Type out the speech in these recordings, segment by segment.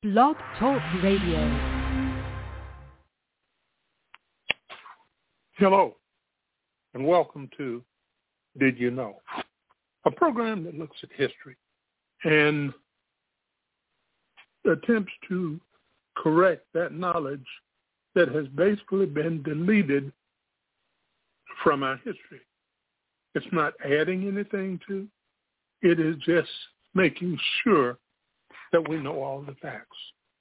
Blog Talk Radio. Hello, and welcome to Did You Know? A program that looks at history and attempts to correct that knowledge that has basically been deleted from our history. It's not adding anything to, it is just making sure that we know all the facts.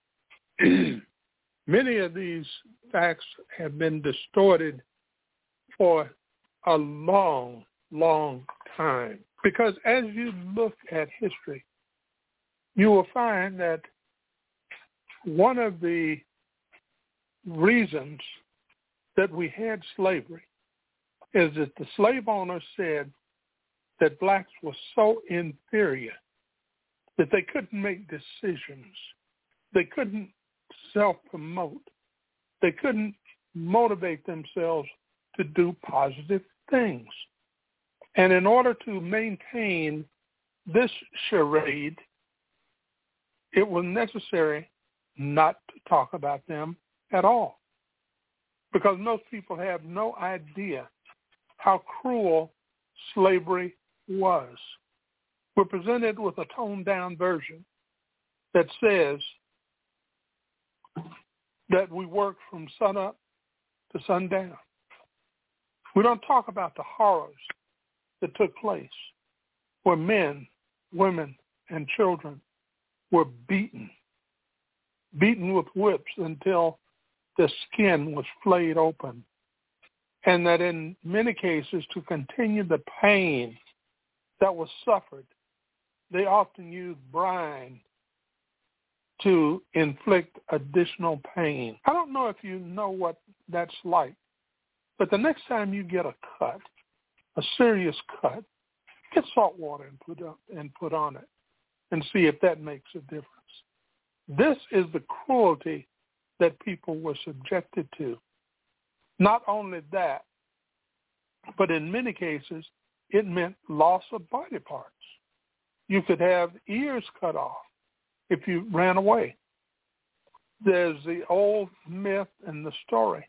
Many of these facts have been distorted for a long, long time. Because as you look at history, you will find that one of the reasons that we had slavery is that the slave owner said that blacks were so inferior that they couldn't make decisions. They couldn't self-promote. They couldn't motivate themselves to do positive things. And in order to maintain this charade, it was necessary not to talk about them at all, because most people have no idea how cruel slavery was. We're presented with a toned-down version that says that we work from sunup to sundown. We don't talk about the horrors that took place where men, women, and children were beaten with whips until the skin was flayed open, and that in many cases, to continue the pain that was suffered, they often used brine to inflict additional pain. I don't know if you know what that's like, but the next time you get a cut, a serious cut, get salt water and put on it and see if that makes a difference. This is the cruelty that people were subjected to. Not only that, but in many cases, it meant loss of body parts. You could have ears cut off if you ran away. There's the old myth and the story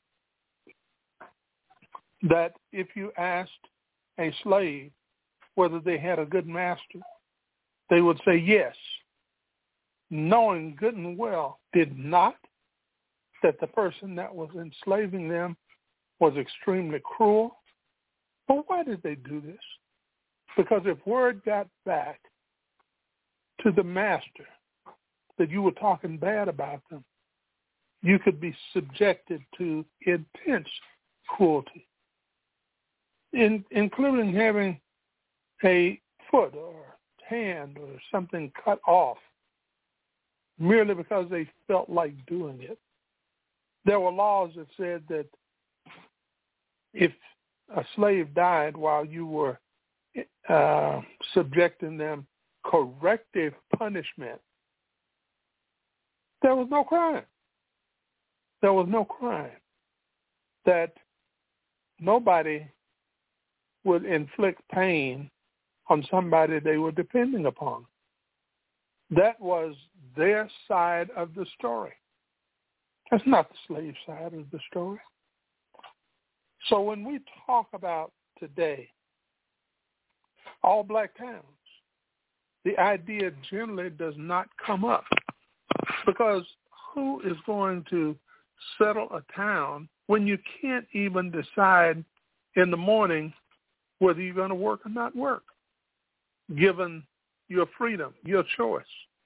that if you asked a slave whether they had a good master, they would say yes, knowing good and well did not that the person that was enslaving them was extremely cruel. But why did they do this? Because if word got back to the master that you were talking bad about them, you could be subjected to intense cruelty, including having a foot or hand or something cut off merely because they felt like doing it. There were laws that said that if a slave died while you were subjecting them corrective punishment, there was no crime. There was no crime that nobody would inflict pain on somebody they were depending upon. That was their side of the story. That's not the slave side of the story. So when we talk about today, all black towns, the idea generally does not come up, because who is going to settle a town when you can't even decide in the morning whether you're going to work or not work, given your freedom, your choice?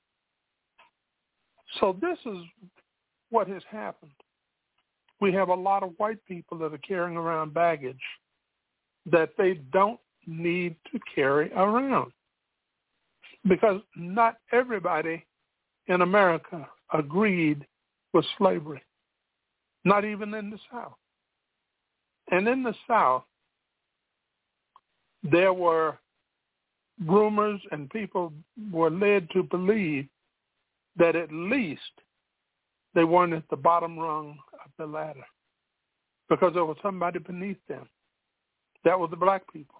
So this is what has happened. We have a lot of white people that are carrying around baggage that they don't need to carry around, because not everybody in America agreed with slavery, not even in the South. And in the South, there were rumors and people were led to believe that at least they weren't at the bottom rung of the ladder, because there was somebody beneath them. That was the black people.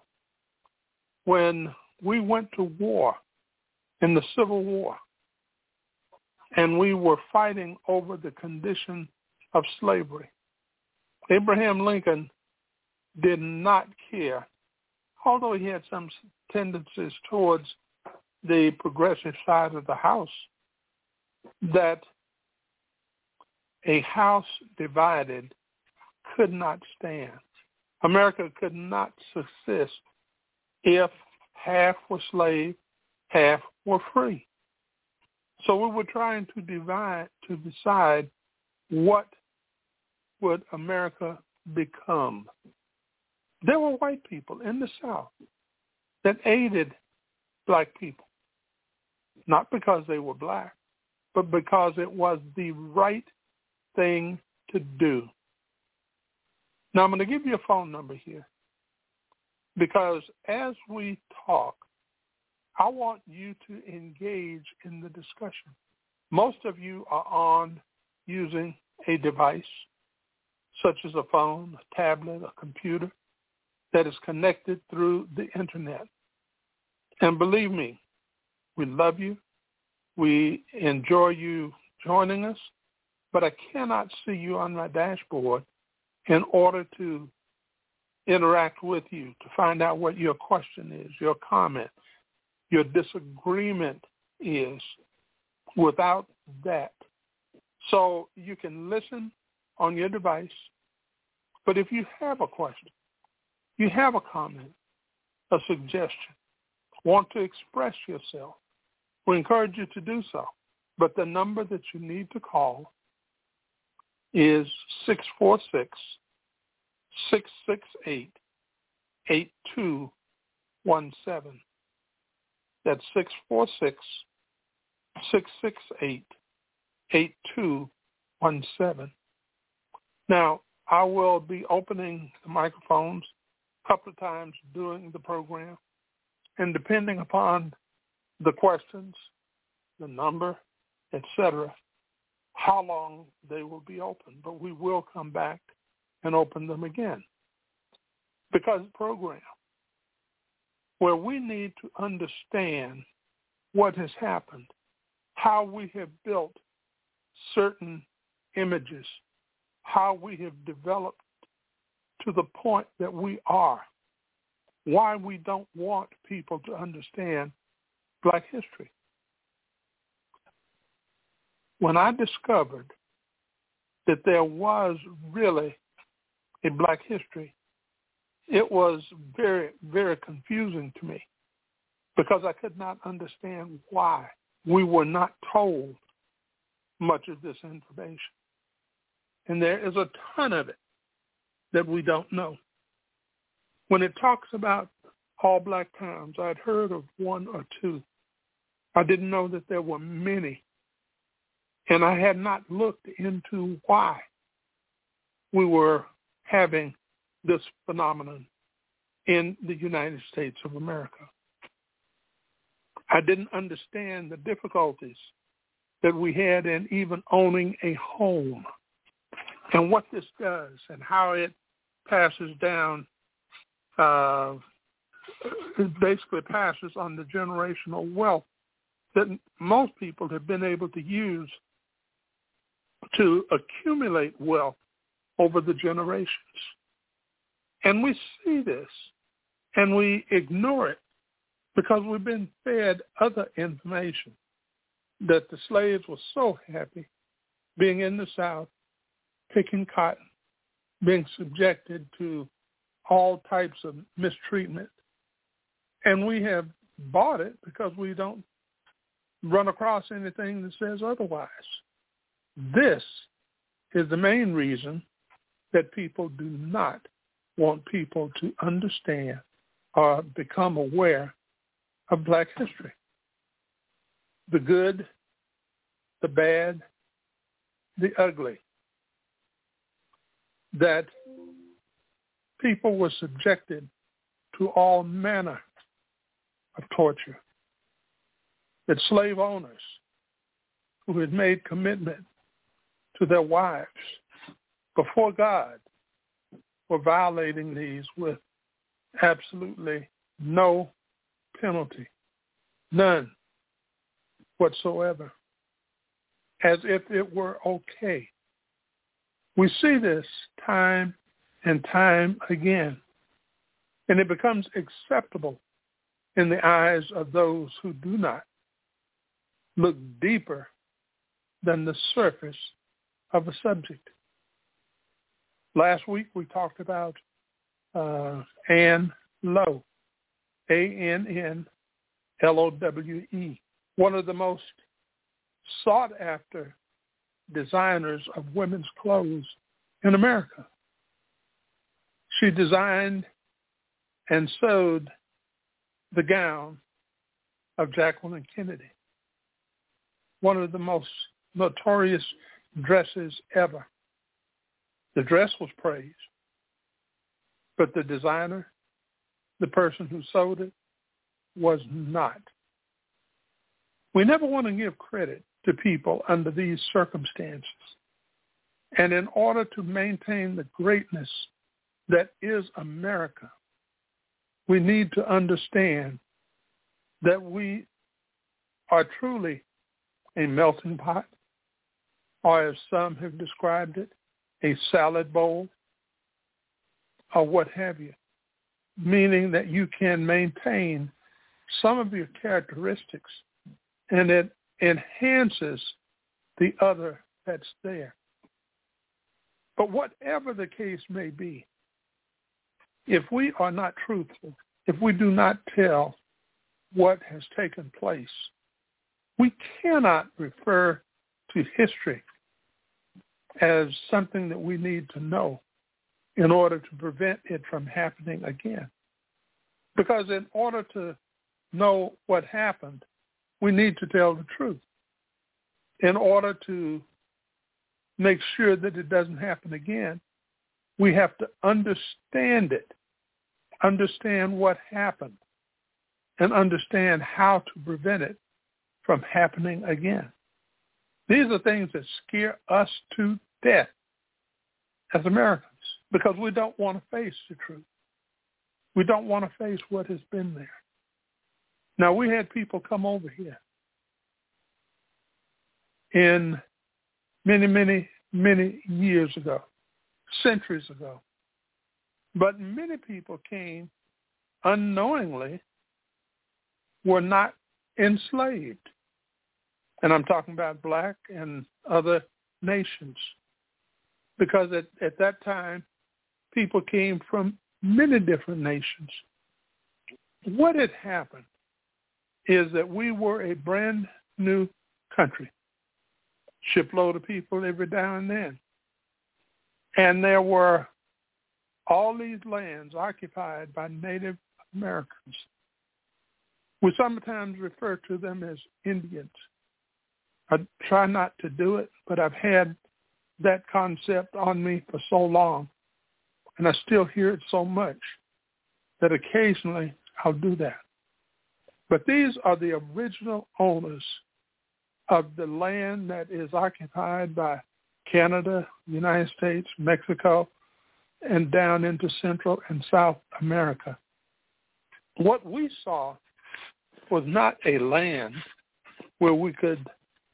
When we went to war in the Civil War, and we were fighting over the condition of slavery. Abraham Lincoln did not care, although he had some tendencies towards the progressive side of the house, that a house divided could not stand. America could not subsist if half were slave, half were free. So we were trying to decide what would America become. There were white people in the South that aided black people, not because they were black, but because it was the right thing to do. Now, I'm going to give you a phone number here, because as we talk, I want you to engage in the discussion. Most of you are on using a device, such as a phone, a tablet, a computer, that is connected through the internet. And believe me, we love you. We enjoy you joining us, but I cannot see you on my dashboard in order to interact with you, to find out what your question is, your comment, your disagreement is, without that. So you can listen on your device, but if you have a question, you have a comment, a suggestion, want to express yourself, we encourage you to do so. But the number that you need to call is 646-668-8217. That's 646-668-8217. Now, I will be opening the microphones a couple of times during the program, and depending upon the questions, the number, etc., how long they will be open. But we will come back and open them again, because the program where we need to understand what has happened, how we have built certain images, how we have developed to the point that we are, why we don't want people to understand Black history. When I discovered that there was really a Black history, it was very, very confusing to me, because I could not understand why we were not told much of this information. And there is a ton of it that we don't know. When it talks about all Black towns, I'd heard of one or two. I didn't know that there were many. And I had not looked into why we were having this phenomenon in the United States of America. I didn't understand the difficulties that we had in even owning a home, and what this does and how it passes down. It basically passes on the generational wealth that most people have been able to use to accumulate wealth over the generations. And we see this and we ignore it because we've been fed other information, that the slaves were so happy being in the South, picking cotton, being subjected to all types of mistreatment. And we have bought it because we don't run across anything that says otherwise. This is the main reason that people do not want people to understand or become aware of Black history. The good, the bad, the ugly. That people were subjected to all manner of torture. That slave owners who had made commitment to their wives before God were violating these with absolutely no penalty, none whatsoever. as if it were okay. We see this time and time again, and it becomes acceptable in the eyes of those who do not look deeper than the surface of a subject. Last week we talked about Ann Lowe, ANNLOWE, one of the most sought-after designers of women's clothes in America. She designed and sewed the gown of Jacqueline Kennedy, one of the most notorious dresses ever. The dress was praised, but the designer, the person who sewed it, was not. We never want to give credit to people under these circumstances. And in order to maintain the greatness that is America, we need to understand that we are truly a melting pot, or as some have described it, a salad bowl, or what have you, meaning that you can maintain some of your characteristics and it enhances the other that's there. But whatever the case may be, if we are not truthful, if we do not tell what has taken place, we cannot refer to history as something that we need to know in order to prevent it from happening again. Because in order to know what happened, we need to tell the truth. In order to make sure that it doesn't happen again, we have to understand it, understand what happened, and understand how to prevent it from happening again. These are things that scare us to death as Americans because we don't want to face the truth. We don't want to face what has been there. Now, we had people come over here in many, many, many years ago, centuries ago. But many people came unknowingly, were not enslaved. And I'm talking about black and other nations. Because at that time, people came from many different nations. What had happened is that we were a brand new country, shipload of people every now and then. And there were all these lands occupied by Native Americans. We sometimes refer to them as Indians. I try not to do it, but I've had that concept on me for so long, and I still hear it so much that occasionally I'll do that. But these are the original owners of the land that is occupied by Canada, United States, Mexico, and down into Central and South America. What we saw was not a land where we could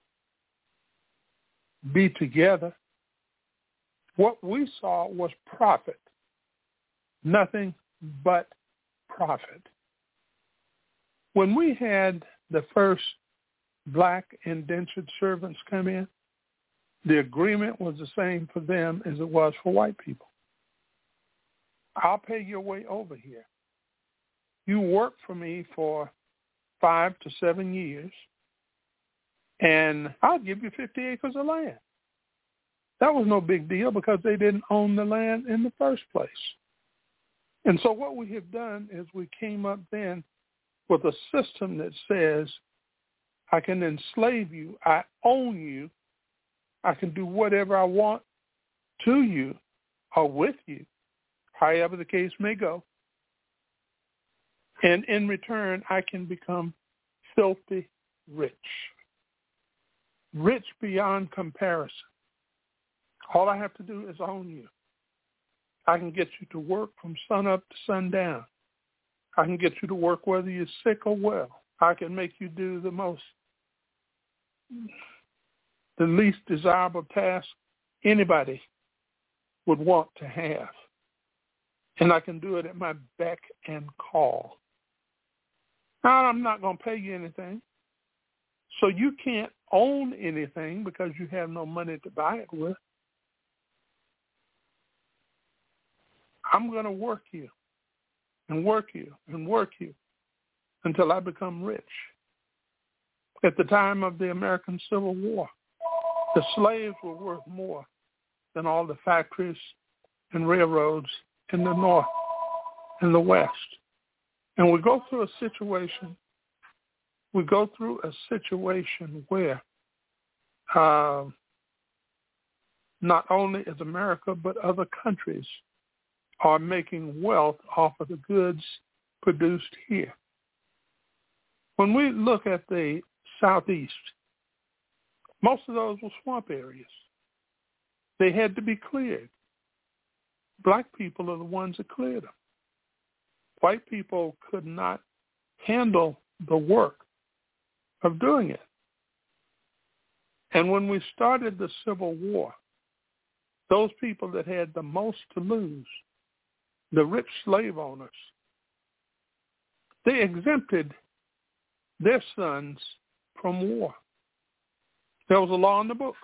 be together. What we saw was profit, nothing but profit. When we had the first black indentured servants come in, the agreement was the same for them as it was for white people. I'll pay your way over here. You work for me for 5 to 7 years, and I'll give you 50 acres of land. That was no big deal because they didn't own the land in the first place. And so what we have done is we came up then with a system that says, I can enslave you, I own you, I can do whatever I want to you or with you, however the case may go. And in return, I can become filthy rich, rich beyond comparison. All I have to do is own you. I can get you to work from sun up to sundown. I can get you to work whether you're sick or well. I can make you do the most the least desirable task anybody would want to have. And I can do it at my beck and call. Now, I'm not going to pay you anything. So you can't own anything because you have no money to buy it with. I'm going to work you and work you and work you until I become rich. At the time of the American Civil War, the slaves were worth more than all the factories and railroads in the North and the West. And we go through a situation where not only is America, but other countries are making wealth off of the goods produced here. When we look at the Southeast, most of those were swamp areas. They had to be cleared. Black people are the ones that cleared them. White people could not handle the work of doing it. And when we started the Civil War, those people that had the most to lose, the rich slave owners, they exempted their sons from war. There was a law in the books.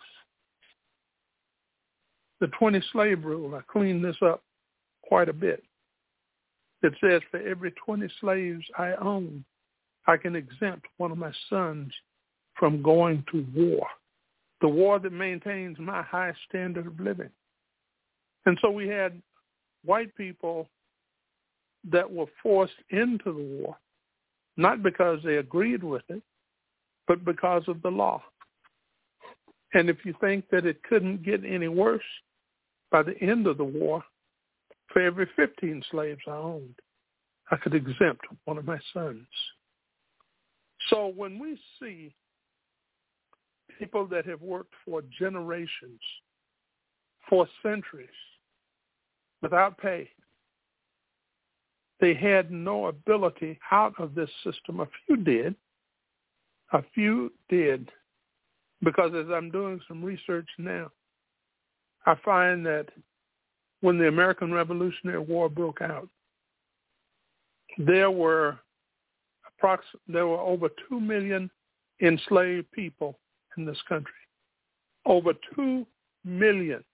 The 20 slave rule, I cleaned this up quite a bit. It says for every 20 slaves I own, I can exempt one of my sons from going to war, the war that maintains my high standard of living. And so we had white people that were forced into the war, not because they agreed with it, but because of the law. And if you think that it couldn't get any worse, by the end of the war, for every 15 slaves I owned, I could exempt one of my sons. So when we see people that have worked for generations, for centuries, without pay, they had no ability out of this system. A few did, because as I'm doing some research now, I find that when the American Revolutionary War broke out, there were over 2 million enslaved people in this country. Over 2 million.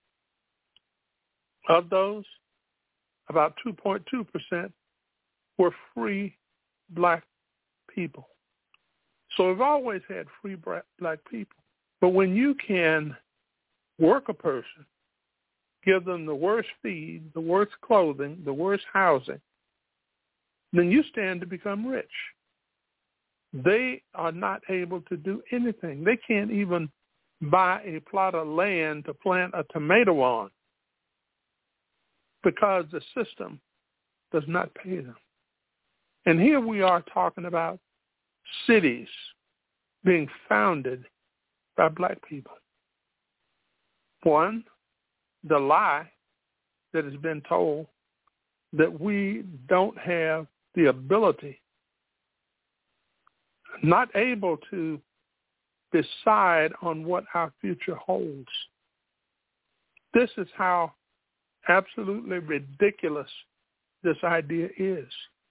Of those, about 2.2% were free black people. So we've always had free black people. But when you can work a person, give them the worst feed, the worst clothing, the worst housing, then you stand to become rich. They are not able to do anything. They can't even buy a plot of land to plant a tomato on because the system does not pay them. And here we are talking about cities being founded by black people. One, the lie that has been told that we don't have the ability, not able to decide on what our future holds. This is how absolutely ridiculous this idea is.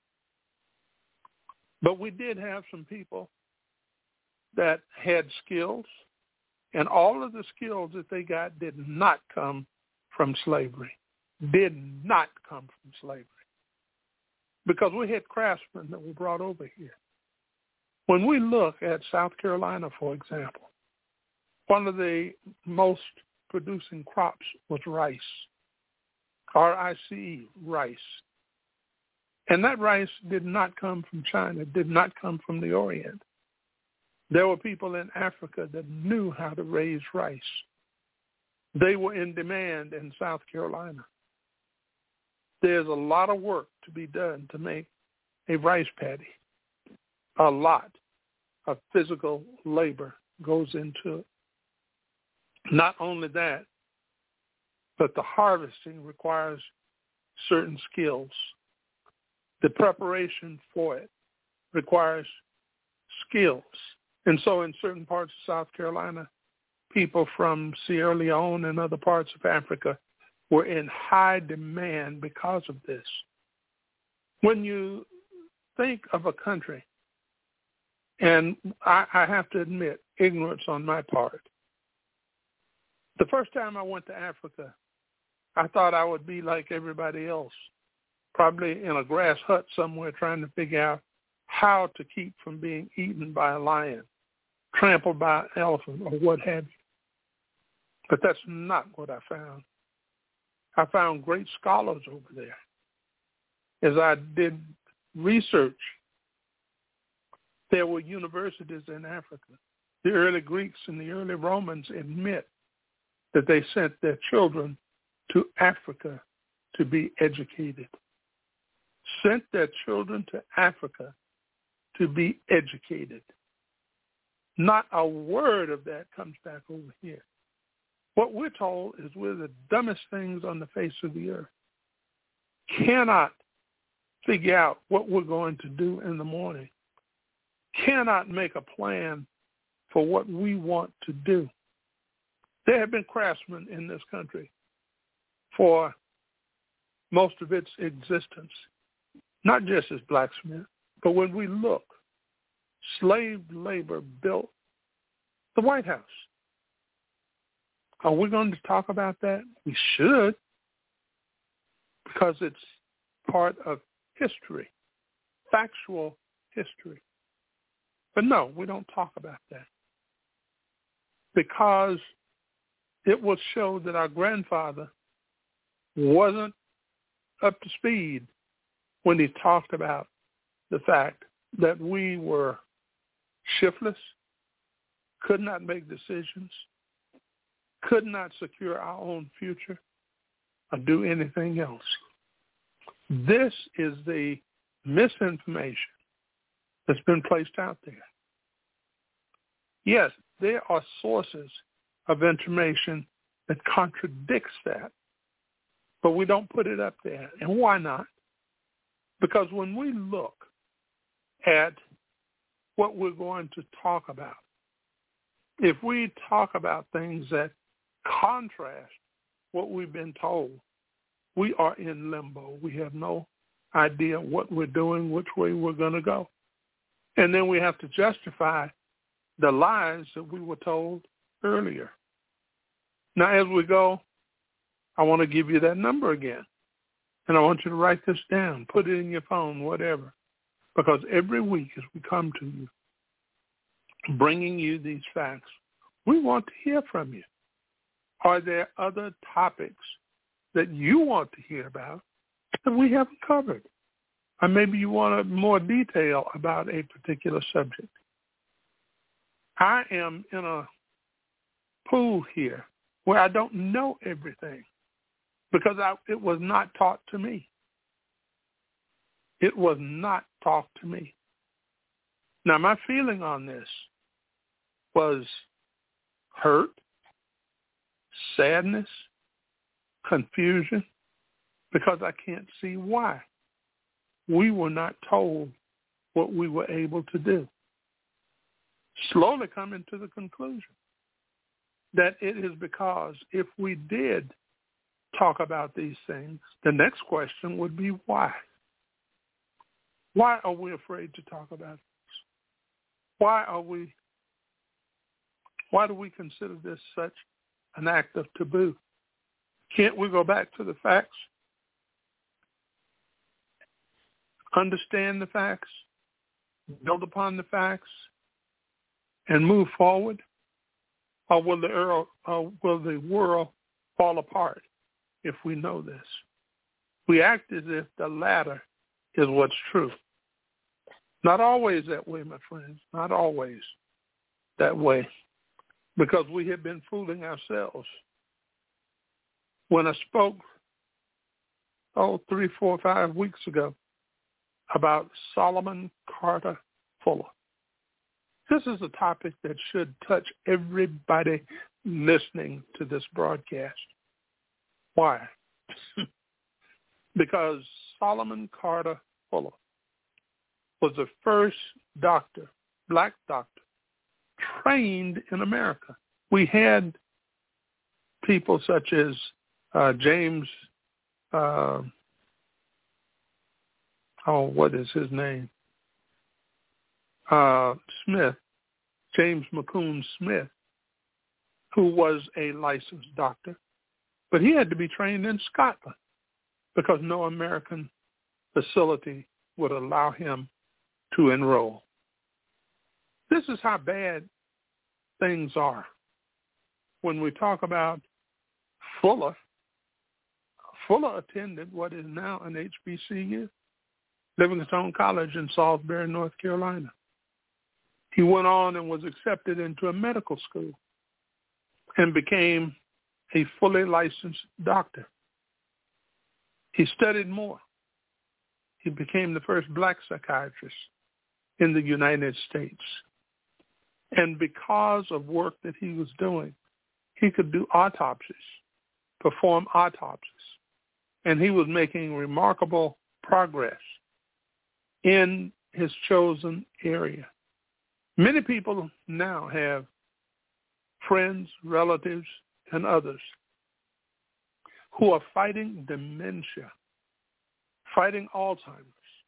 But we did have some people that had skills, and all of the skills that they got did not come from slavery. Did not come from slavery. Because we had craftsmen that were brought over here. When we look at South Carolina, for example, one of the most producing crops was rice, R-I-C-E, rice. And that rice did not come from China, did not come from the Orient. There were people in Africa that knew how to raise rice. They were in demand in South Carolina. There's a lot of work to be done to make a rice paddy. A lot of physical labor goes into it. Not only that, but the harvesting requires certain skills. The preparation for it requires skills. And so in certain parts of South Carolina, people from Sierra Leone and other parts of Africa were in high demand because of this. When you think of a country, and I have to admit, ignorance on my part. The first time I went to Africa, I thought I would be like everybody else, probably in a grass hut somewhere trying to figure out how to keep from being eaten by a lion, trampled by an elephant, or what have you. But that's not what I found. I found great scholars over there. As I did research, there were universities in Africa. The early Greeks and the early Romans admit that they sent their children to Africa to be educated. Sent their children to Africa to be educated. Not a word of that comes back over here. What we're told is we're the dumbest things on the face of the earth. Cannot figure out what we're going to do in the morning. Cannot make a plan for what we want to do. There have been craftsmen in this country for most of its existence, not just as blacksmiths, but when we look, slave labor built the White House. Are we going to talk about that? We should, because it's part of history, factual history. But no, we don't talk about that, because it will show that our grandfather wasn't up to speed when he talked about the fact that we were shiftless, could not make decisions, could not secure our own future, or do anything else. This is the misinformation that's been placed out there. Yes, there are sources of information that contradicts that, but we don't put it up there. And why not? Because when we look at what we're going to talk about, if we talk about things that contrast what we've been told, we are in limbo. We have no idea what we're doing, which way we're going to go. And then we have to justify the lies that we were told earlier. Now, as we go, I want to give you that number again. And I want you to write this down, put it in your phone, whatever. Because every week as we come to you, bringing you these facts, we want to hear from you. Are there other topics that you want to hear about that we haven't covered? Or maybe you want more detail about a particular subject. I am in a pool here where I don't know everything because it was not taught to me. It was not taught to me. Now, my feeling on this was hurt, sadness, confusion, because I can't see why we were not told what we were able to do. Slowly coming to the conclusion that it is because if we did talk about these things, the next question would be why? Why are we afraid to talk about this? Why do we consider this such an act of taboo? Can't we go back to the facts? Understand the facts, build upon the facts, and move forward? Or will the world fall apart if we know this? We act as if the latter is what's true. Not always that way, my friends, not always that way, because we have been fooling ourselves. When I spoke 3, 4, 5 weeks ago about Solomon Carter Fuller, this is a topic that should touch everybody listening to this broadcast. Why? Because Solomon Carter Fuller was the first doctor, black doctor, trained in America. We had people such as James, what is his name? Smith, James McCoon Smith, who was a licensed doctor, but he had to be trained in Scotland because no American facility would allow him to enroll. This is how bad things are. When we talk about Fuller attended what is now an HBCU, Livingstone College in Salisbury, North Carolina. He went on and was accepted into a medical school and became a fully licensed doctor. He studied more. He became the first black psychiatrist in the United States. And because of work that he was doing, he could do autopsies, perform autopsies, and he was making remarkable progress in his chosen area. Many people now have friends, relatives, and others who are fighting dementia, fighting Alzheimer's.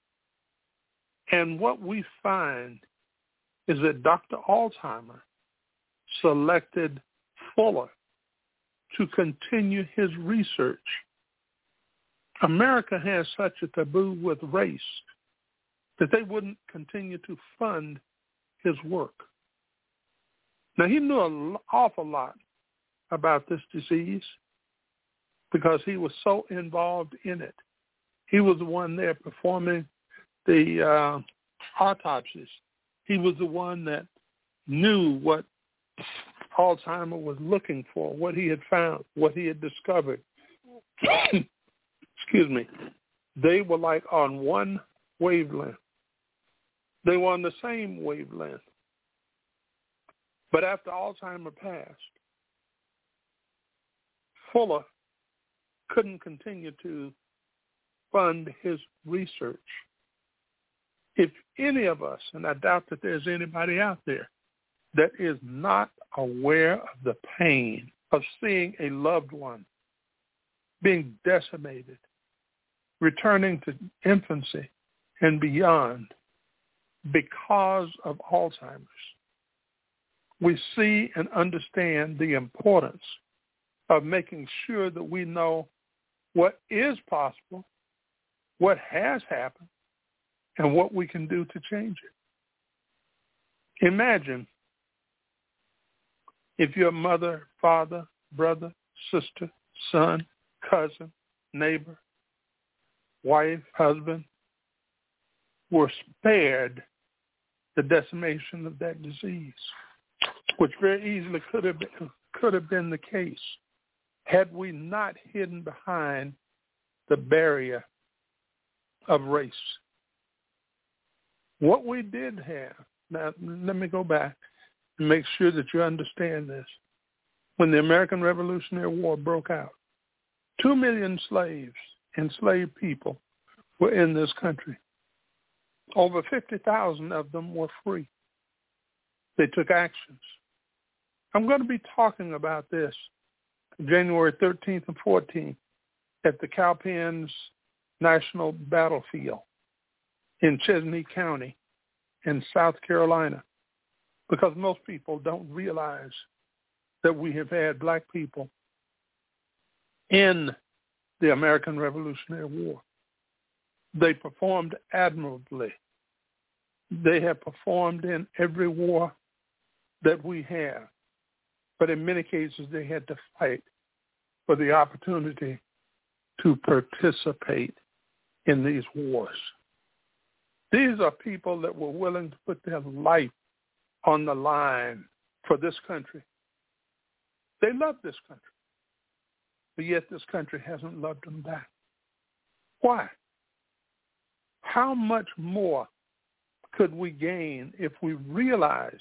And what we find is that Dr. Alzheimer selected Fuller to continue his research. America has such a taboo with race that they wouldn't continue to fund his work. Now, he knew an awful lot about this disease because he was so involved in it. He was the one there performing the autopsies. He was the one that knew what Alzheimer was looking for, what he had found, what he had discovered. Excuse me. They were like on one wavelength. They were on the same wavelength. But after Alzheimer passed, Fuller couldn't continue to fund his research. If any of us, and I doubt that there's anybody out there, that is not aware of the pain of seeing a loved one being decimated, returning to infancy and beyond because of Alzheimer's, we see and understand the importance of making sure that we know what is possible, what has happened, and what we can do to change it. Imagine if your mother, father, brother, sister, son, cousin, neighbor, wife, husband were spared the decimation of that disease, which very easily could have been the case had we not hidden behind the barrier of race. What we did have, now let me go back and make sure that you understand this. When the American Revolutionary War broke out, 2 million slaves, enslaved people, were in this country. Over 50,000 of them were free. They took actions. I'm going to be talking about this January 13th and 14th at the Cowpens National Battlefield in Chesnee County in South Carolina, because most people don't realize that we have had black people in the American Revolutionary War. They performed admirably. They have performed in every war that we have, but in many cases they had to fight for the opportunity to participate in these wars. These are people that were willing to put their life on the line for this country. They love this country, but yet this country hasn't loved them back. Why? How much more could we gain if we realize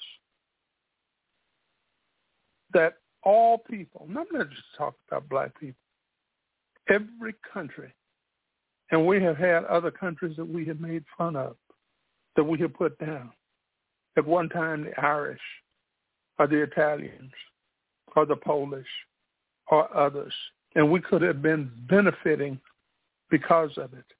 that all people, and I'm not just talking about black people, every country, and we have had other countries that we have made fun of, that we have put down. At one time, the Irish or the Italians or the Polish or others, and we could have been benefiting because of it.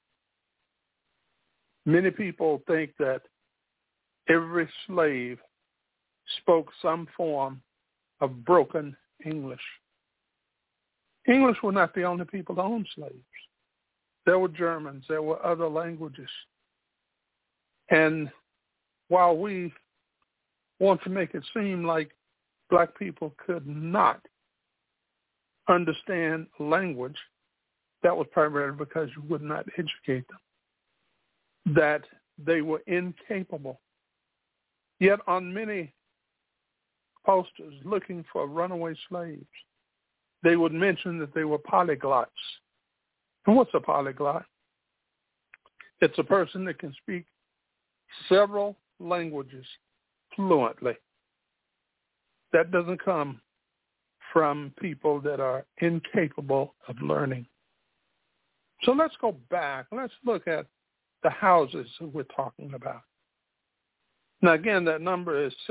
Many people think that every slave spoke some form of broken English. English were not the only people to own slaves. There were Germans, there were other languages. And while we want to make it seem like black people could not understand language, that was primarily because you would not educate them, that they were incapable. Yet on many posters looking for runaway slaves, they would mention that they were polyglots. And what's a polyglot? It's a person that can speak several languages fluently. That doesn't come from people that are incapable of learning. So let's go back. Let's look at the houses that we're talking about. Now, again, that number is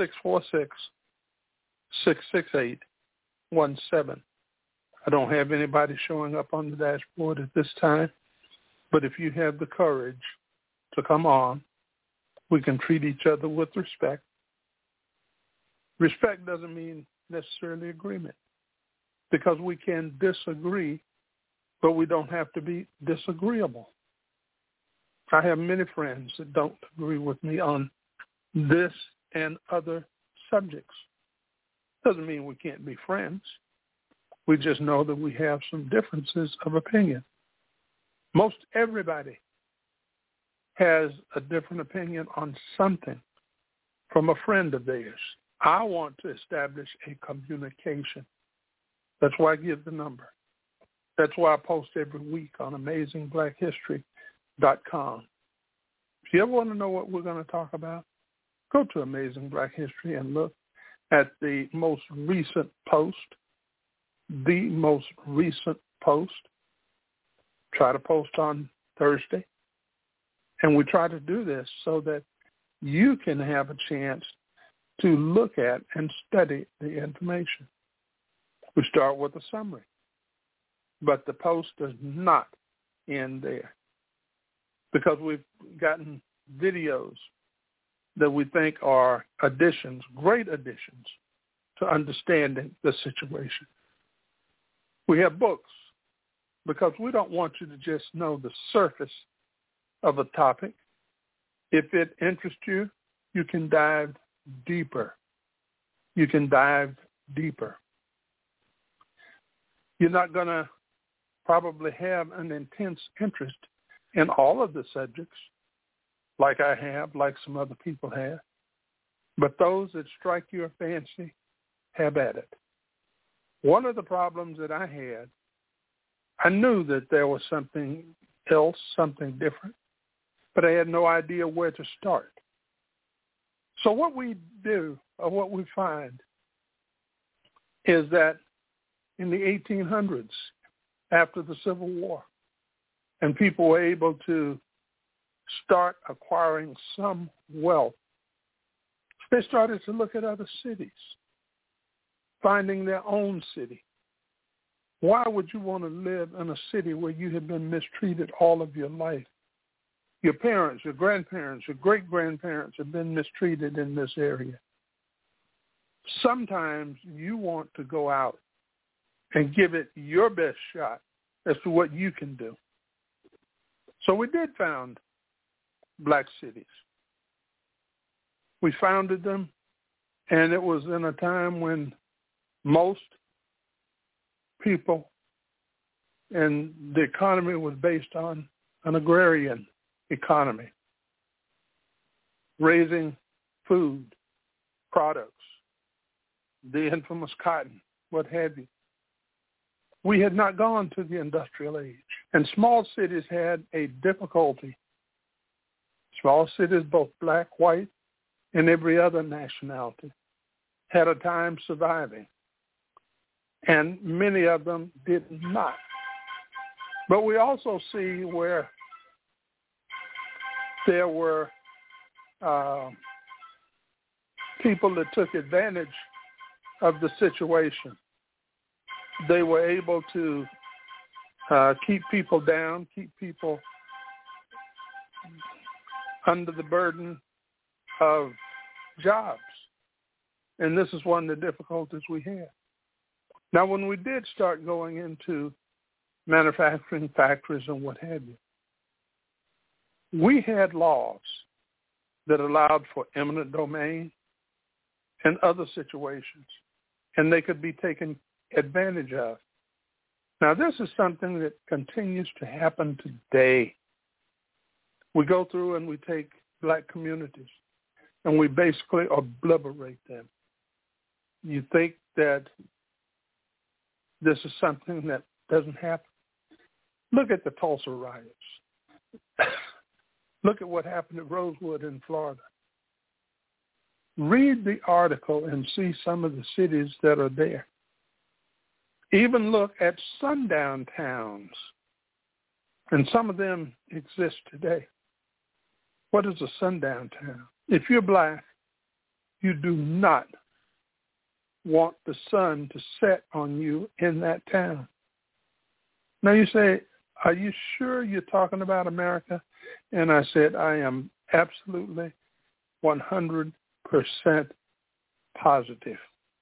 646-668-17. I don't have anybody showing up on the dashboard at this time, but if you have the courage to come on, we can treat each other with respect. Respect doesn't mean necessarily agreement, because we can disagree, but we don't have to be disagreeable. I have many friends that don't agree with me on this and other subjects. Doesn't mean we can't be friends. We just know that we have some differences of opinion. Most everybody has a different opinion on something from a friend of theirs. I want to establish a communication. That's why I give the number. That's why I post every week on AmazingBlackHistory.com. If you ever want to know what we're going to talk about, go to Amazing Black History and look at the most recent post. The most recent post. Try to post on Thursday. And we try to do this so that you can have a chance to look at and study the information. We start with a summary, but the post does not end there, because we've gotten videos that we think are additions, great additions to understanding the situation. We have books, because we don't want you to just know the surface of a topic. If it interests you, you can dive deeper. You can dive deeper. You're not going to probably have an intense interest in all of the subjects like I have, like some other people have. But those that strike your fancy, have at it. One of the problems that I had, I knew that there was something else, something different, but I had no idea where to start. So what we do, or what we find, is that in the 1800s, after the Civil War, and people were able to start acquiring some wealth, they started to look at other cities, finding their own city. Why would you want to live in a city where you have been mistreated all of your life? Your parents, your grandparents, your great-grandparents have been mistreated in this area. Sometimes you want to go out and give it your best shot as to what you can do. So we did found black cities. We founded them, and it was in a time when most people and the economy was based on an agrarian economy, raising food, products, the infamous cotton, what have you. We had not gone to the industrial age, and small cities had a difficulty. Small cities, both black, white, and every other nationality, had a time surviving, and many of them did not. But we also see where there were people that took advantage of the situation. they were able to keep people down, keep people under the burden of jobs. And this is one of the difficulties we had. Now, when we did start going into manufacturing factories and what have you, we had laws that allowed for eminent domain and other situations, and they could be taken advantage of. Now, this is something that continues to happen today. We go through and we take black communities, and we basically obliterate them. You think that this is something that doesn't happen? Look at the Tulsa riots. Look at what happened at Rosewood in Florida. Read the article and see some of the cities that are there. Even look at sundown towns, and some of them exist today. What is a sundown town? If you're black, you do not want the sun to set on you in that town. Now you say, are you sure you're talking about America? And I said, I am absolutely 100% positive.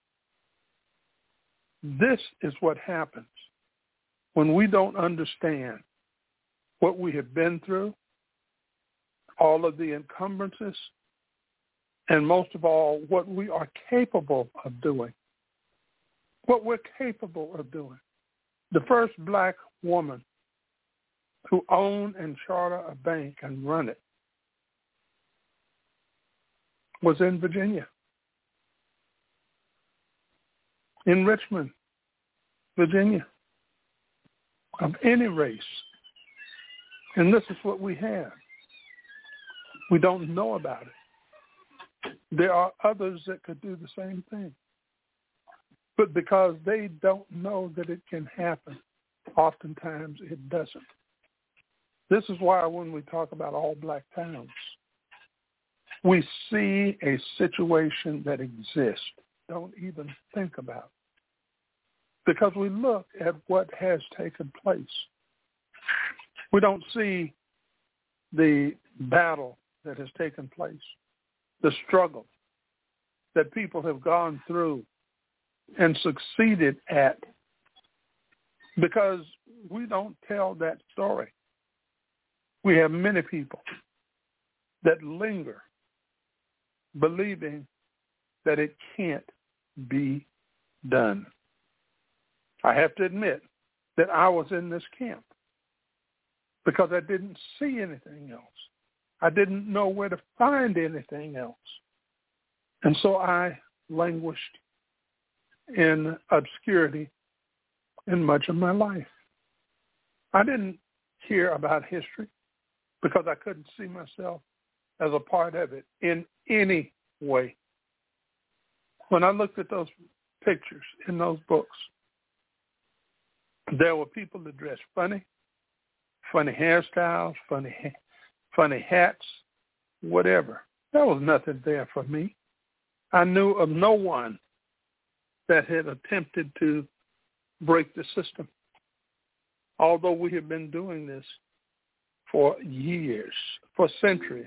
This is what happens when we don't understand what we have been through, all of the encumbrances, and most of all, what we are capable of doing. What we're capable of doing. The first black woman who owned and charter a bank and run it was in Virginia, in Richmond, Virginia, of any race. And this is what we have. We don't know about it. There are others that could do the same thing. But because they don't know that it can happen, oftentimes it doesn't. This is why when we talk about all black towns, we see a situation that exists. Don't even think about it. Because we look at what has taken place. We don't see the battle that has taken place, the struggle that people have gone through and succeeded at, because we don't tell that story. We have many people that linger believing that it can't be done. I have to admit that I was in this camp because I didn't see anything else. I didn't know where to find anything else. And so I languished in obscurity in much of my life. I didn't hear about history because I couldn't see myself as a part of it in any way. When I looked at those pictures in those books, there were people that dressed funny hairstyles, funny hats, whatever. There was nothing there for me. I knew of no one that had attempted to break the system, although we have been doing this for years, for centuries.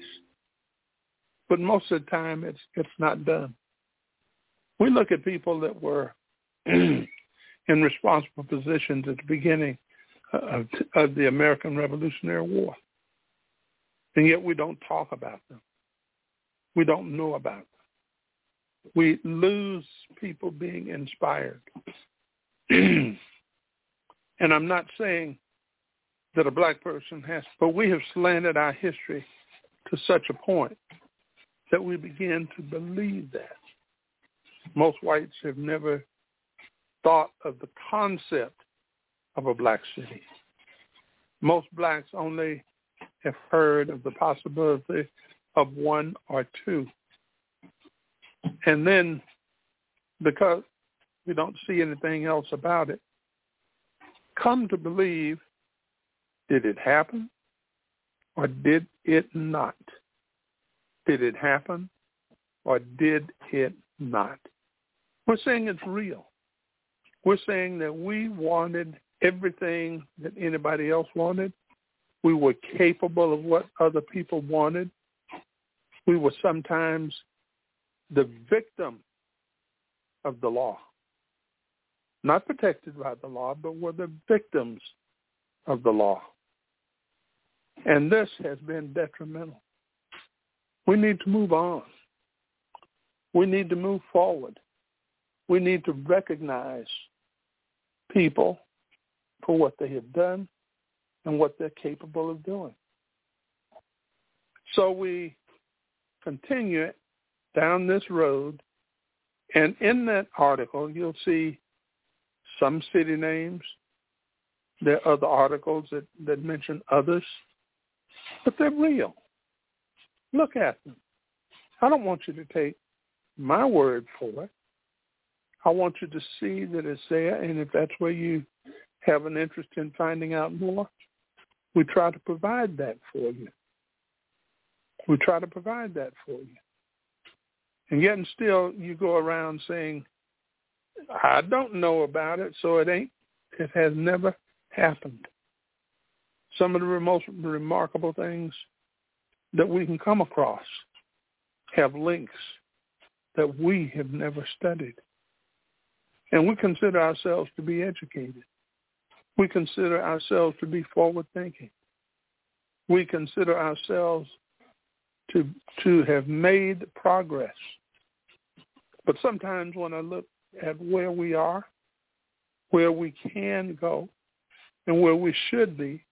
But most of the time, it's not done. We look at people that were in responsible positions at the beginning of the American Revolutionary War, and yet we don't talk about them. We don't know about them. We lose people being inspired. And I'm not saying that a black person has, but we have slanted our history to such a point that we begin to believe that. Most whites have never thought of the concept of a black city. Most blacks only have heard of the possibility of one or two. And then, because we don't see anything else about it, come to believe, did it happen or did it not? Did it happen or did it not? We're saying it's real. We're saying that we wanted everything that anybody else wanted. We were capable of what other people wanted. We were sometimes the victim of the law. Not protected by the law, but were the victims of the law. And this has been detrimental. We need to move on. We need to move forward. We need to recognize people for what they have done and what they're capable of doing. So we continue down this road, and in that article you'll see some city names. There are other articles that mention others, but they're real. Look at them. I don't want you to take my word for it. I want you to see that it's there, and if that's where you have an interest in finding out more, we try to provide that for you. We try to provide that for you. And yet and still you go around saying, I don't know about it, so it has never happened. Some of the most remarkable things that we can come across have links that we have never studied. And we consider ourselves to be educated. We consider ourselves to be forward-thinking. We consider ourselves to have made progress. But sometimes when I look at where we are, where we can go, and where we should be,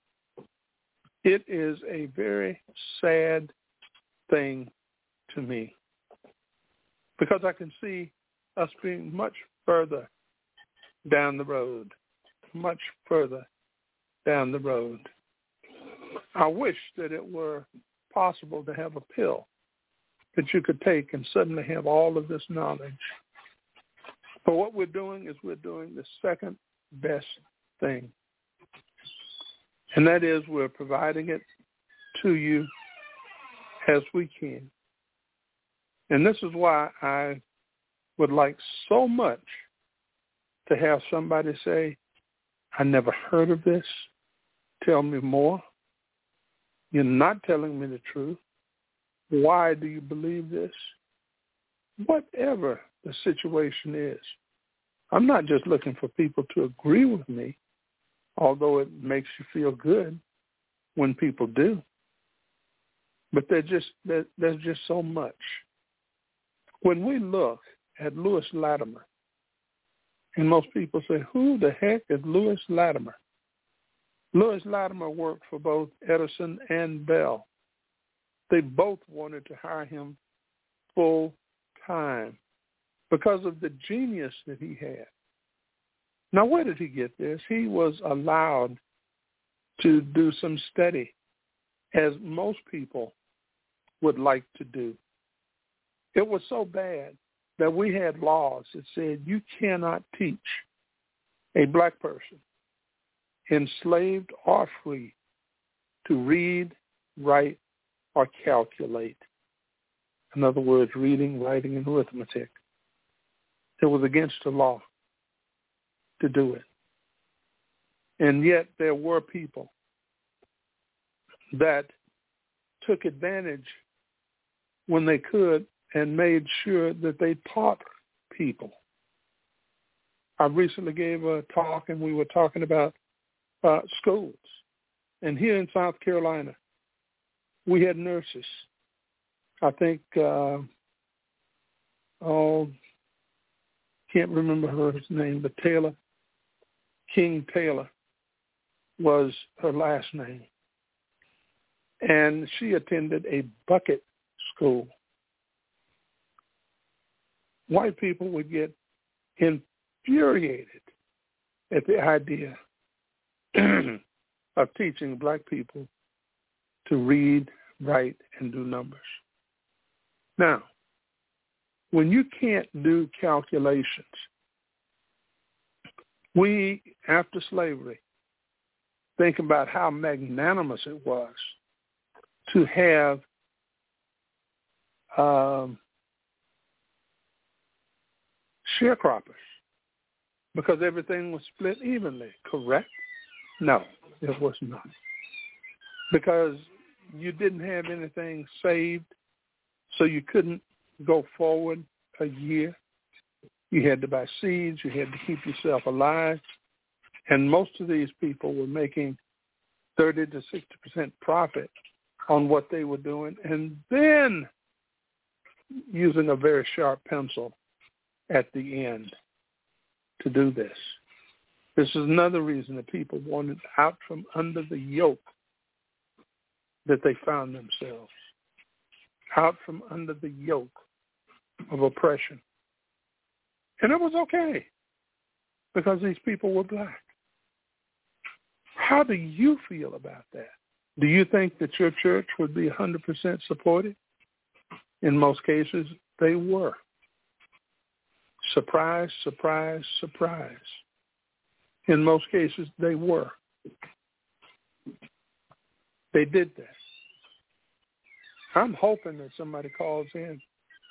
it is a very sad thing to me, because I can see us being much further down the road, much further down the road. I wish that it were possible to have a pill that you could take and suddenly have all of this knowledge. But what we're doing is we're doing the second best thing. And that is we're providing it to you as we can. And this is why I would like so much to have somebody say, I never heard of this. Tell me more. You're not telling me the truth. Why do you believe this? Whatever the situation is, I'm not just looking for people to agree with me, although it makes you feel good when people do. But there's just so much. When we look at Lewis Latimer, and most people say, who the heck is Lewis Latimer? Lewis Latimer worked for both Edison and Bell. They both wanted to hire him full time because of the genius that he had. Now, where did he get this? He was allowed to do some study, as most people would like to do. It was so bad that we had laws that said you cannot teach a black person, enslaved or free, to read, write, or calculate. In other words, reading, writing, and arithmetic. It was against the law to do it. And yet there were people that took advantage when they could and made sure that they taught people. I recently gave a talk, and we were talking about schools. And here in South Carolina, we had nurses. I think, can't remember her name, but Taylor, King Taylor was her last name. And she attended a bucket school. White people would get infuriated at the idea of teaching black people to read, write, and do numbers. Now, when you can't do calculations, we, after slavery, think about how magnanimous it was to have sharecroppers because everything was split evenly, correct? No, it was not. Because you didn't have anything saved, so you couldn't go forward a year. You had to buy seeds. You had to keep yourself alive. And most of these people were making 30 to 60% profit on what they were doing, and then using a very sharp pencil at the end to do this. This is another reason that people wanted out from under the yoke that they found themselves, out from under the yoke of oppression. And it was okay because these people were black. How do you feel about that? Do you think that your church would be 100% supported? In most cases, they were. Surprise, surprise, surprise. In most cases, they were. They did that. I'm hoping that somebody calls in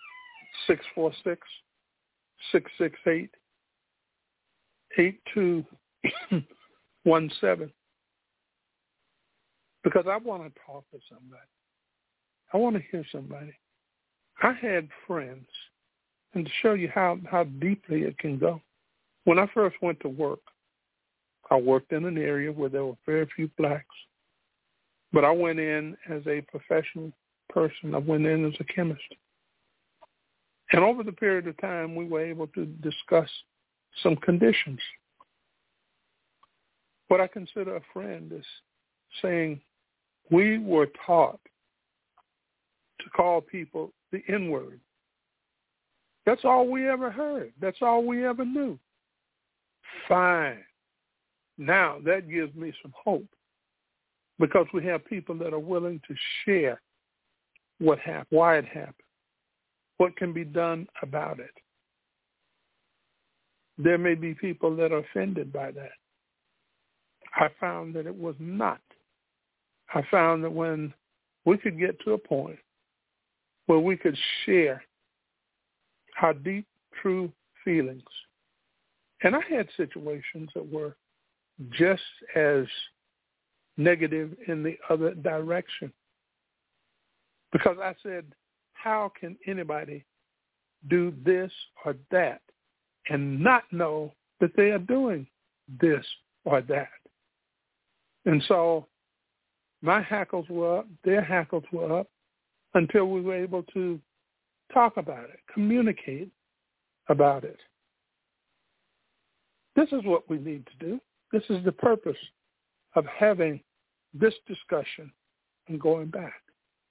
646-668-8217 because I want to talk to somebody. I want to hear somebody. I had friends, and to show you how deeply it can go, when I first went to work, I worked in an area where there were very few blacks, but I went in as a professional person. I went in as a chemist. And over the period of time, we were able to discuss some conditions. What I consider a friend is saying we were taught to call people the N-word. That's all we ever heard. That's all we ever knew. Fine. Now that gives me some hope because we have people that are willing to share what happened, why it happened, what can be done about it. There may be people that are offended by that. I found that it was not. I found that when we could get to a point where we could share our deep, true feelings. And I had situations that were just as negative in the other direction. Because I said, how can anybody do this or that and not know that they are doing this or that? And so my hackles were up, their hackles were up, until we were able to talk about it, communicate about it. This is what we need to do. This is the purpose of having this discussion and going back.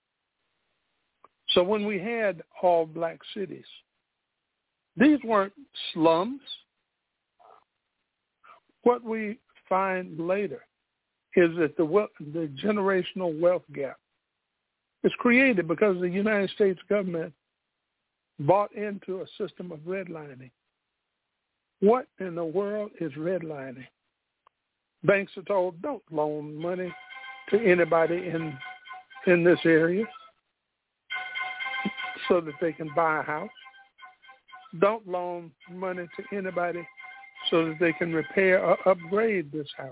So when we had all black cities, these weren't slums. What we find later is that the generational wealth gap is created because the United States government bought into a system of redlining. What in the world is redlining? Banks are told, don't loan money to anybody in this area so that they can buy a house. Don't loan money to anybody so that they can repair or upgrade this house.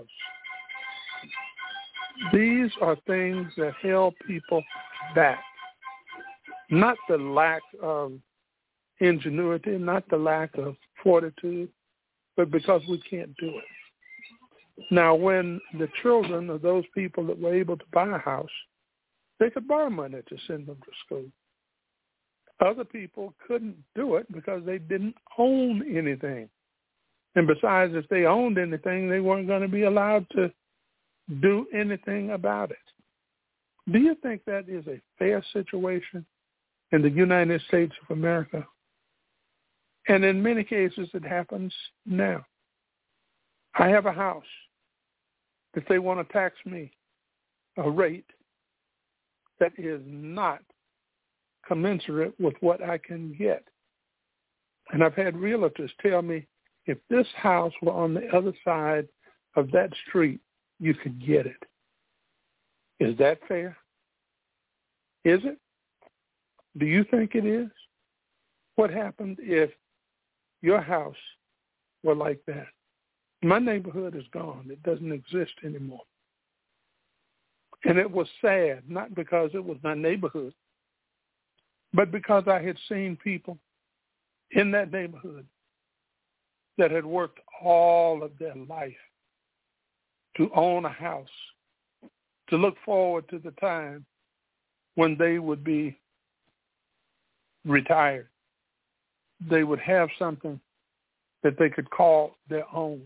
These are things that held people back. Not the lack of ingenuity, not the lack of fortitude, but because we can't do it. Now, when the children of those people that were able to buy a house, they could borrow money to send them to school. Other people couldn't do it because they didn't own anything. And besides, if they owned anything, they weren't going to be allowed to do anything about it. Do you think that is a fair situation in the United States of America? And in many cases, it happens now. I have a house. If they want to tax me a rate that is not commensurate with what I can get. And I've had realtors tell me, if this house were on the other side of that street, you could get it. Is that fair? Is it? Do you think it is? What happened if your house were like that. My neighborhood is gone. It doesn't exist anymore. And it was sad, not because it was my neighborhood, but because I had seen people in that neighborhood that had worked all of their life to own a house, to look forward to the time when they would be retired. They would have something that they could call their own.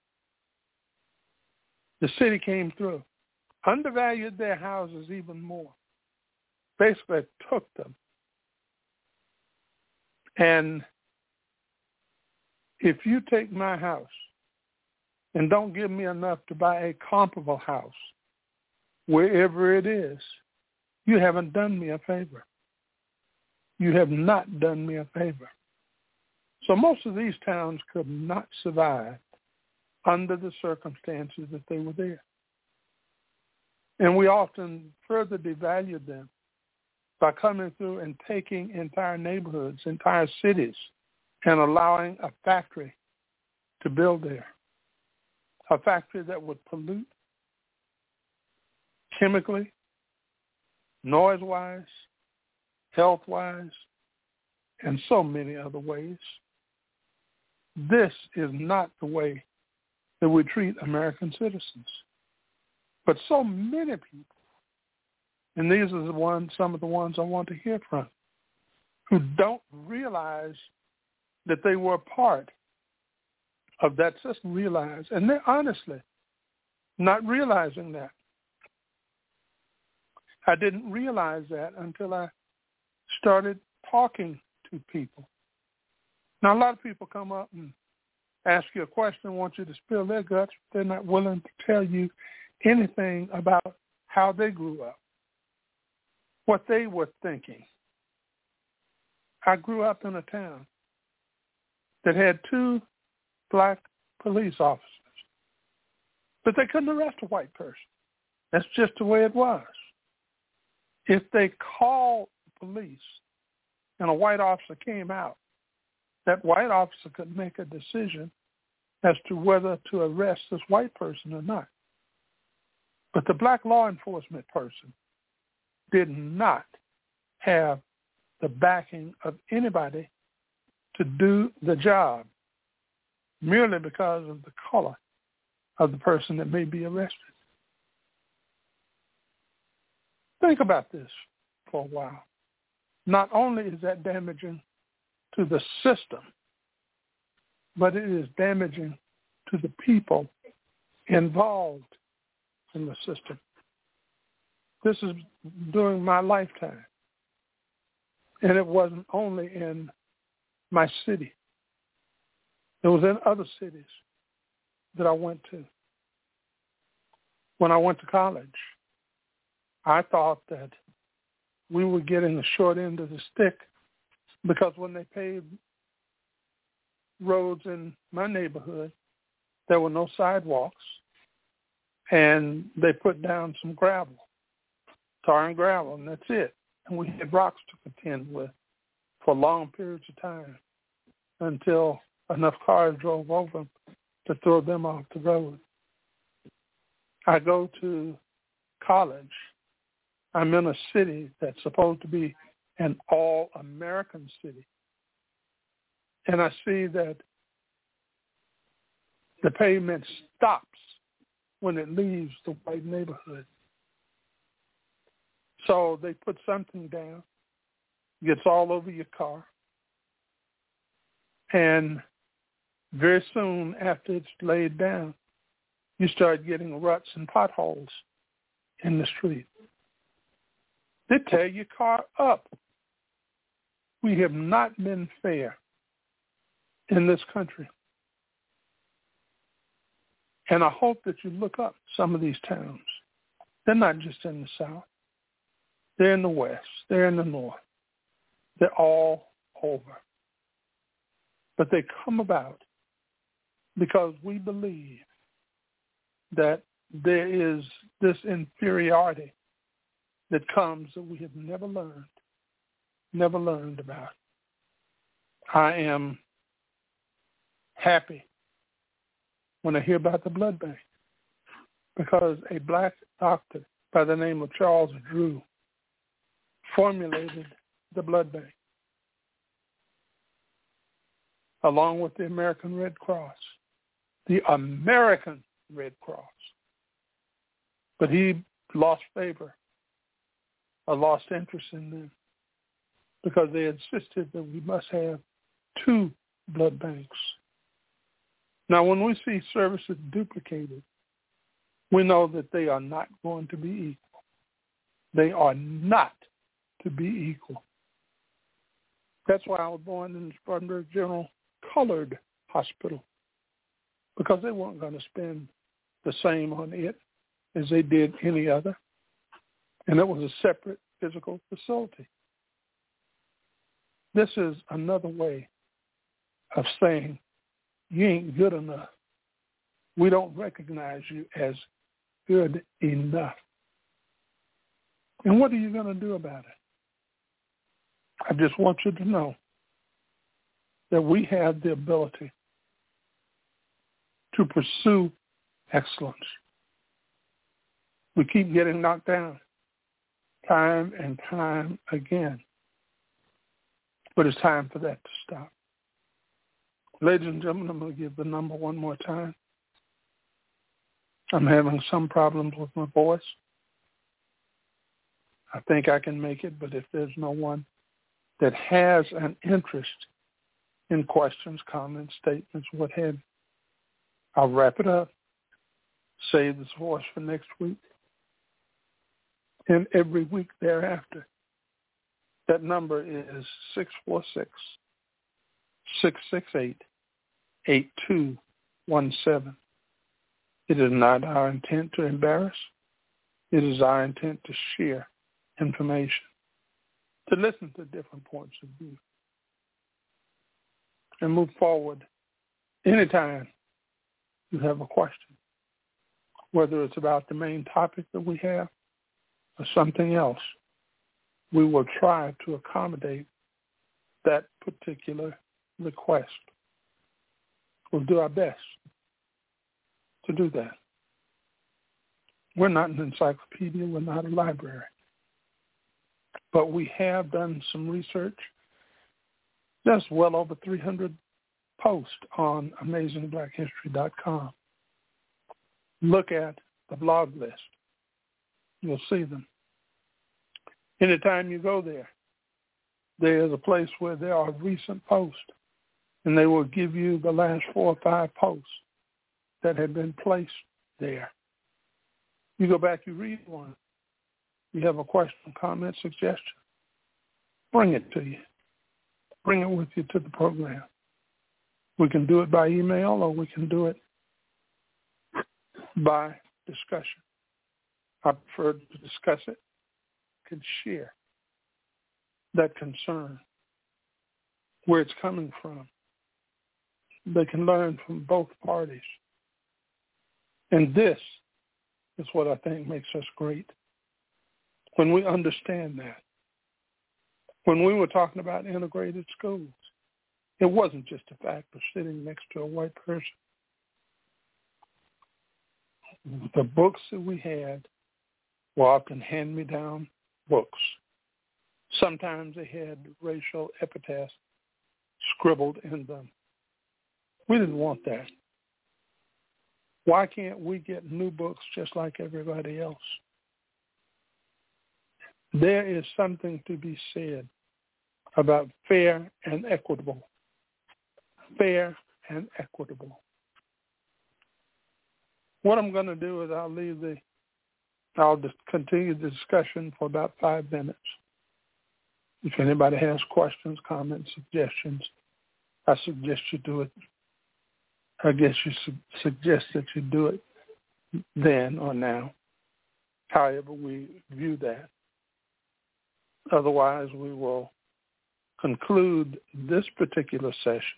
The city came through, undervalued their houses even more, basically took them. And if you take my house and don't give me enough to buy a comparable house, wherever it is, you haven't done me a favor. You have not done me a favor. So most of these towns could not survive under the circumstances that they were there. And we often further devalued them by coming through and taking entire neighborhoods, entire cities, and allowing a factory to build there. A factory that would pollute chemically, noise-wise, health-wise, and so many other ways. This is not the way that we treat American citizens. But so many people, and these are some of the ones I want to hear from, who don't realize that they were a part of that system, and they're honestly not realizing that. I didn't realize that until I started talking to people. Now, a lot of people come up and ask you a question, want you to spill their guts. They're not willing to tell you anything about how they grew up, what they were thinking. I grew up in a town that had 2 black police officers, but they couldn't arrest a white person. That's just the way it was. If they called the police and a white officer came out, that white officer could make a decision as to whether to arrest this white person or not. But the black law enforcement person did not have the backing of anybody to do the job merely because of the color of the person that may be arrested. Think about this for a while. Not only is that damaging to the system, but it is damaging to the people involved in the system. This is during my lifetime. And it wasn't only in my city. It was in other cities that I went to. When I went to college, I thought that we were getting the short end of the stick because when they paved roads in my neighborhood, there were no sidewalks, and they put down some gravel, tar and gravel, and that's it. And we had rocks to contend with for long periods of time until enough cars drove over them to throw them off the road. I go to college. I'm in a city that's supposed to be an all-American city. And I see that the pavement stops when it leaves the white neighborhood. So they put something down, gets all over your car, and very soon after it's laid down, you start getting ruts and potholes in the street. They tear your car up. We have not been fair in this country. And I hope that you look up some of these towns. They're not just in the South. They're in the West. They're in the North. They're all over. But they come about because we believe that there is this inferiority that comes that we have never learned about. I am happy when they hear about the blood bank, because a black doctor by the name of Charles Drew formulated the blood bank along with the American Red Cross, the American Red Cross. But he lost favor or lost interest in them because they insisted that we must have 2 blood banks. Now, when we see services duplicated, we know that they are not going to be equal. They are not to be equal. That's why I was born in the Spartanburg General Colored Hospital, because they weren't going to spend the same on it as they did any other. And it was a separate physical facility. This is another way of saying you ain't good enough. We don't recognize you as good enough. And what are you going to do about it? I just want you to know that we have the ability to pursue excellence. We keep getting knocked down time and time again. But it's time for that to stop. Ladies and gentlemen, I'm going to give the number one more time. I'm having some problems with my voice. I think I can make it, but if there's no one that has an interest in questions, comments, statements, what have you, I'll wrap it up, save this voice for next week, and every week thereafter. That number is 646-668-8217. It is not our intent to embarrass. It is our intent to share information, to listen to different points of view, and move forward anytime you have a question, whether it's about the main topic that we have or something else. We will try to accommodate that particular request. We'll do our best to do that. We're not an encyclopedia. We're not a library. But we have done some research. There's well over 300 posts on AmazingBlackHistory.com. Look at the blog list. You'll see them. Anytime you go there, there's a place where there are recent posts, and they will give you the last 4 or 5 posts that have been placed there. You go back, you read one. You have a question, comment, suggestion. Bring it to you. Bring it with you to the program. We can do it by email or we can do it by discussion. I prefer to discuss it, can share that concern, where it's coming from. They can learn from both parties. And this is what I think makes us great. When we understand that. When we were talking about integrated schools, it wasn't just the fact of sitting next to a white person. The books that we had were often hand-me-down books. Sometimes they had racial epithets scribbled in them. We didn't want that. Why can't we get new books just like everybody else? There is something to be said about fair and equitable. Fair and equitable. What I'm going to do is I'll just continue the discussion for about 5 minutes. If anybody has questions, comments, suggestions, I suggest you do it. I guess you suggest that you do it then or now, however we view that. Otherwise, we will conclude this particular session.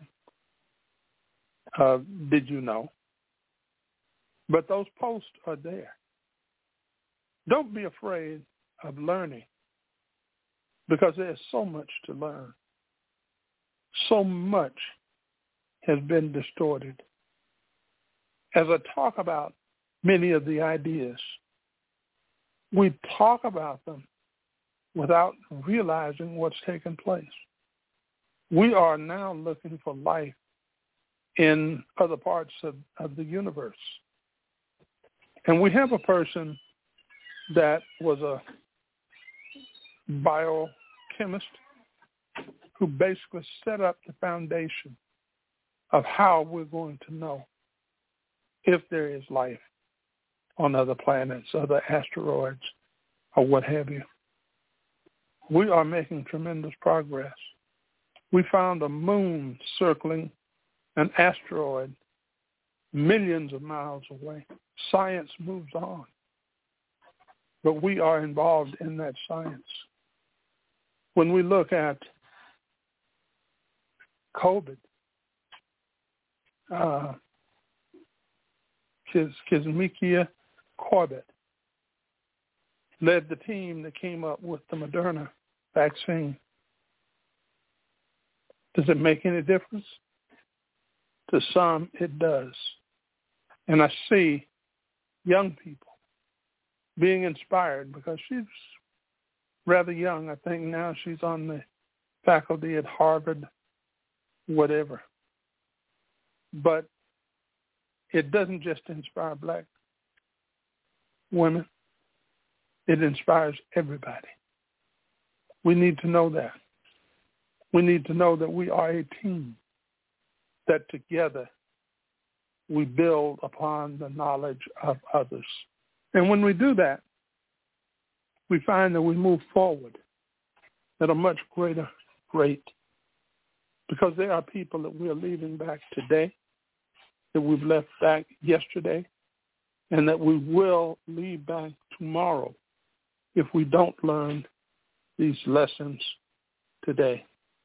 Did you know? But those posts are there. Don't be afraid of learning, because there's so much to learn. So much has been distorted. as I talk about many of the ideas, we talk about them without realizing what's taken place. We are now looking for life in other parts of the universe. And we have a person that was a biochemist who basically set up the foundation of how we're going to know if there is life on other planets, other asteroids, or what have you. We are making tremendous progress. We found a moon circling an asteroid millions of miles away. Science moves on, but we are involved in that science. When we look at COVID, Kizzmekia Corbett led the team that came up with the Moderna vaccine. Does it make any difference? To some, it does. And I see young people being inspired because she's rather young. I think now she's on the faculty at Harvard, whatever. But it doesn't just inspire black women. It inspires everybody. We need to know that. We need to know that we are a team, that together we build upon the knowledge of others. And when we do that, we find that we move forward at a much greater rate, because there are people that we are leaving back today, that we've left back yesterday, and that we will leave back tomorrow if we don't learn these lessons today.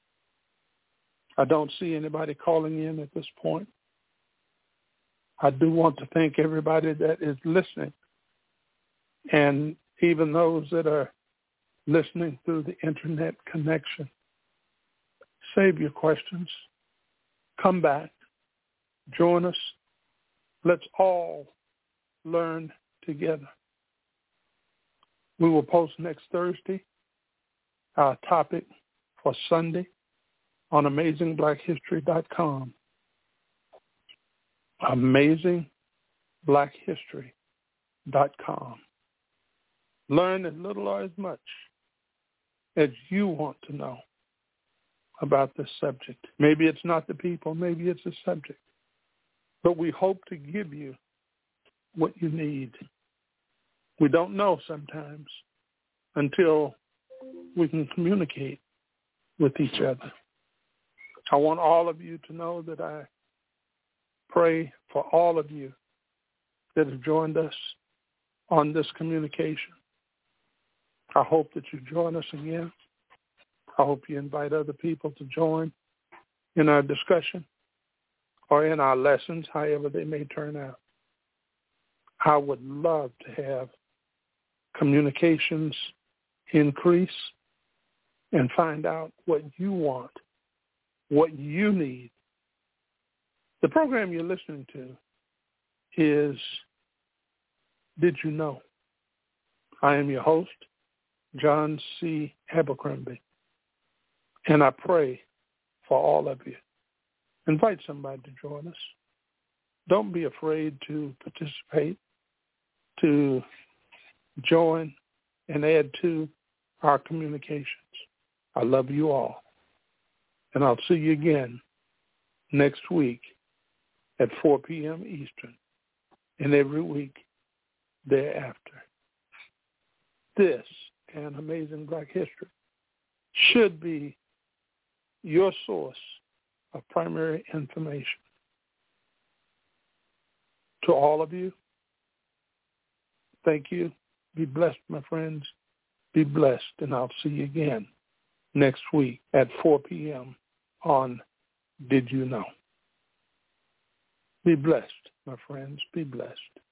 I don't see anybody calling in at this point. I do want to thank everybody that is listening, and even those that are listening through the internet connection. Save your questions. Come back. Join us. Let's all learn together. We will post next Thursday our topic for Sunday on AmazingBlackHistory.com. AmazingBlackHistory.com. Learn as little or as much as you want to know about this subject. Maybe it's not the people, maybe it's the subject. But we hope to give you what you need. We don't know sometimes until we can communicate with each other. I want all of you to know that I pray for all of you that have joined us on this communication. I hope that you join us again. I hope you invite other people to join in our discussion or in our lessons, however they may turn out. I would love to have communications increase and find out what you want, what you need. The program you're listening to is Did You Know? I am your host, John C. Abercrombie, and I pray for all of you. Invite somebody to join us. Don't be afraid to participate, to join and add to our communications. I love you all, and I'll see you again next week at 4 p.m. Eastern and every week thereafter. This and Amazing Black History should be your source of primary information. To all of you, thank you. Be blessed, my friends. Be blessed, and I'll see you again next week at 4 p.m. on Did You Know? Be blessed, my friends. Be blessed.